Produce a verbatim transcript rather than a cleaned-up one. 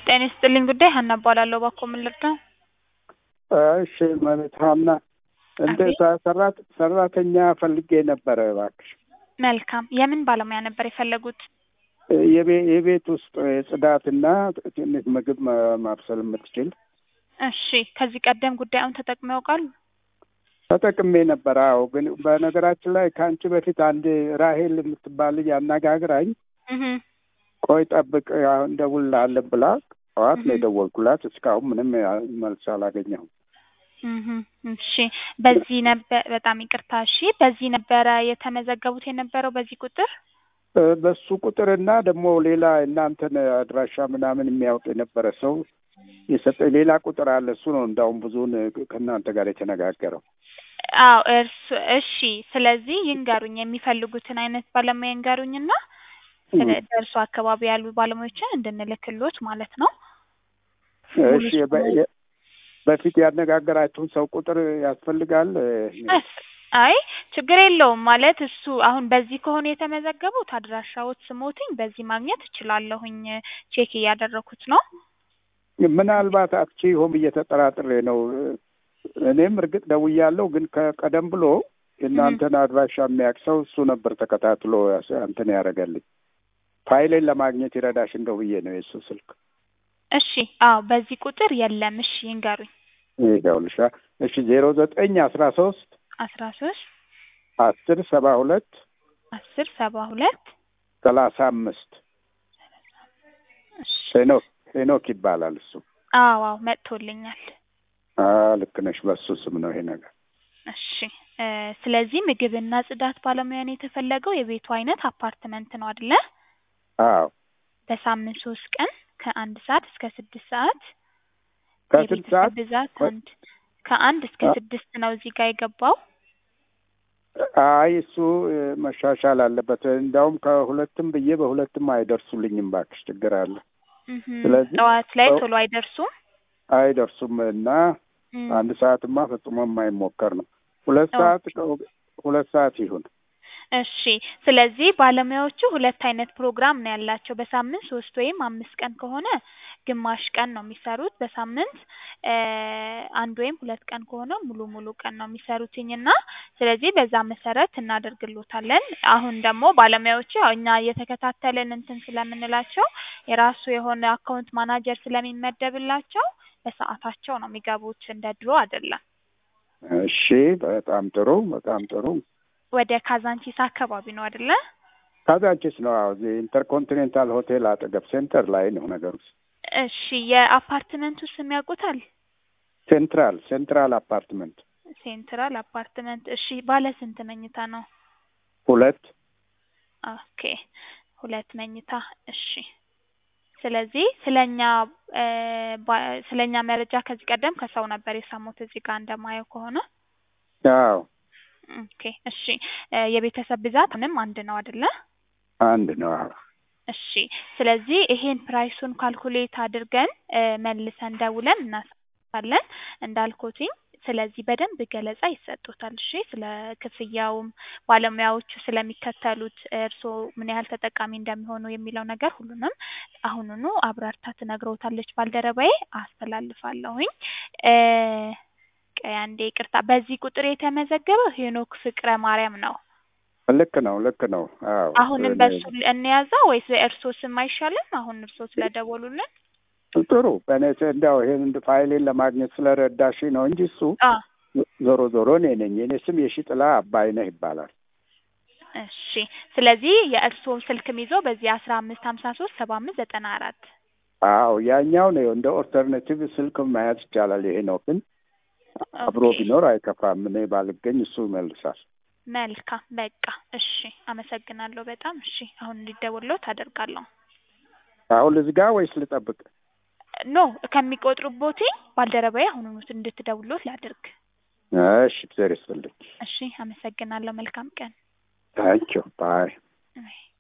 ጤና ይስጥልኝ ጉዳይ ሀና እባላለሁ። እባክዎ ምን ልርዳው? እሺ ማለት ሀና እንደ ሰራት ሰራተኛ ፈልጌ ነበረ እባክሽ። መልካም። የምን ባለሙያ ነበር የፈለጉት? የቤት ውስጥ ጽዳትና ትንሽ ምግብ ማብሰል የምትችል። እሺ ከዚህ ቀደም ጉዳዩን ተጠቅመው ያውቃሉ? ተጠቅሜ ነበር። አዎ፣ ግን በነገራችን ላይ ከአንቺ በፊት አንድ ራሄል የምትባል ልጅ አነጋግራኝ እህ ቆይ ጠብቅ አሁን ደውልልሃለሁ ብላ ጠዋት ነው የደወልኩላት። እስካሁን ምንም መልስ አላገኘሁም። እህ እሺ በዚህ ነበር በጣም ይቅርታ። እሺ በዚህ ነበረ የተመዘገቡት የነበረው በዚህ ቁጥር? በሱ ቁጥርና ደግሞ ሌላ እናንተን አድራሻ ምናምን የሚያውቅ የነበረ ሰው የሰጠኝ ሌላ ቁጥር አለ። እሱ ነው እንዳውም ብዙውን ከእናንተ ጋር የተነጋገረው። አዎ እርሱ እሺ። ስለዚህ ይንገሩኝ፣ የሚፈልጉትን አይነት ባለሙያ ይንገሩኝና ስለ ደርሶ አካባቢ ያሉ ባለሙያዎችን እንድንልክሎት ማለት ነው። እሺ በፊት ያነጋገራችሁን ሰው ቁጥር ያስፈልጋል? አይ ችግር የለውም። ማለት እሱ አሁን በዚህ ከሆነ የተመዘገቡት አድራሻዎት ስሞትኝ በዚህ ማግኘት እችላለሁኝ። ቼክ እያደረኩት ነው። ምናልባት አክቺ ሆም እየተጠራጥሬ ነው። እኔም እርግጥ ደውያለሁ፣ ግን ከቀደም ብሎ እናንተን አድራሻ የሚያውቅ ሰው እሱ ነበር ተከታትሎ እንትን ያደረገልኝ። ፋይሌን ለማግኘት ይረዳሽ እንደው ብዬ ነው የሱ ስልክ። እሺ አዎ በዚህ ቁጥር የለም። እሺ ይንገሩኝ። ይኸውልሽ እሺ ዜሮ ዘጠኝ አስራ ሶስት አስራ ሶስት አስር ሰባ ሁለት አስር ሰባ ሁለት ሰላሳ አምስት ሄኖክ ሄኖክ ይባላል እሱ። አዎ አዎ መጥቶልኛል። አዎ ልክ ነሽ፣ በሱ ስም ነው ይሄ ነገር። እሺ ስለዚህ ምግብና ጽዳት ባለሙያ ነው የተፈለገው። የቤቱ አይነት አፓርትመንት ነው አይደለ? አዎ በሳምንት ሶስት ቀን ከአንድ ሰዓት እስከ ስድስት ሰዓት። ከስንት ሰዓት? ብዛት አንድ ከአንድ እስከ ስድስት ነው እዚህ ጋር የገባው። አይ እሱ መሻሻል አለበት። እንዳውም ከሁለትም ብዬ በሁለትም አይደርሱልኝም እባክሽ፣ ችግር አለ። ስለዚህ ጠዋት ላይ ቶሎ አይደርሱም አይደርሱም እና አንድ ሰዓትማ ፈጽሞ የማይሞከር ነው። ሁለት ሰዓት ሁለት ሰዓት ይሁን። እሺ ስለዚህ ባለሙያዎቹ ሁለት አይነት ፕሮግራም ነው ያላቸው። በሳምንት ሶስት ወይም አምስት ቀን ከሆነ ግማሽ ቀን ነው የሚሰሩት። በሳምንት አንድ ወይም ሁለት ቀን ከሆነ ሙሉ ሙሉ ቀን ነው የሚሰሩትኝና ስለዚህ በዛ መሰረት እናደርግሎታለን። አሁን ደግሞ ባለሙያዎቹ ያው እኛ እየተከታተልን እንትን ስለምንላቸው የራሱ የሆነ አካውንት ማናጀር ስለሚመደብላቸው በሰዓታቸው ነው የሚገቡት፣ እንደ ድሮ አይደለም። እሺ በጣም ጥሩ በጣም ጥሩ። ወደ ካዛንቺስ አካባቢ ነው አይደለ? ካዛንቺስ ነው። አዎ ኢንተርኮንቲኔንታል ሆቴል አጠገብ ሴንተር ላይ ነው ነገሩ። እሺ የአፓርትመንቱ ስም ያውቁታል? ሴንትራል ሴንትራል አፓርትመንት ሴንትራል አፓርትመንት። እሺ ባለ ስንት መኝታ ነው? ሁለት። ኦኬ ሁለት መኝታ። እሺ ስለዚህ ስለኛ ስለኛ መረጃ ከዚህ ቀደም ከሰው ነበር የሰሙት እዚህ ጋር እንደማየው ከሆነ። አዎ ኦኬ እሺ የቤተሰብ ብዛት ምንም አንድ ነው አይደለ? አንድ ነው። እሺ ስለዚህ ይሄን ፕራይሱን ካልኩሌት አድርገን መልሰን ደውለን እናሳለን እንዳልኩትኝ። ስለዚህ በደንብ ገለጻ ይሰጡታል። እሺ ስለ ክፍያውም ባለሙያዎቹ ስለሚከተሉት እርስዎ ምን ያህል ተጠቃሚ እንደሚሆኑ የሚለው ነገር ሁሉንም አሁኑኑ አብራርታ ትነግረውታለች ባልደረባዬ። አስተላልፋለሁኝ። ቀይ አንዴ ይቅርታ። በዚህ ቁጥር የተመዘገበው ሄኖክ ፍቅረ ማርያም ነው። ልክ ነው ልክ ነው። አዎ አሁንም በሱ እንያዘው ወይስ እርስዎ ስም አይሻልም? አሁን እርስዎ ስለደወሉልን ጥሩ። በእኔ እንደው ይሄን እንደ ፋይሌን ለማግኘት ስለረዳሽ ነው እንጂ እሱ ዞሮ ዞሮ እኔ ነኝ። የእኔ ስም የሺጥላ አባይነህ ይባላል። እሺ ስለዚህ የእርስዎ ስልክም ይዞ በዚህ አስራ አምስት ሀምሳ ሶስት ሰባ አምስት ዘጠና አራት። አዎ ያኛው ነው እንደ ኦልተርኔቲቭ ስልክ መያዝ ይቻላል። ይሄ ነው ግን አብሮ ቢኖር አይከፋም። እኔ ባልገኝ እሱ ይመልሳል። መልካም በቃ እሺ አመሰግናለሁ በጣም። እሺ አሁን እንዲደውልልዎት አደርጋለሁ። አሁን ልዝጋ ወይስ ልጠብቅ? ኖ ከሚቆጥሩቦት ባልደረባዬ አሁን እንድትደውልልዎት ላድርግ። እሺ እግዚአብሔር ይስጥልኝ። እሺ አመሰግናለሁ። መልካም ቀን። ታንኪዩ ባይ።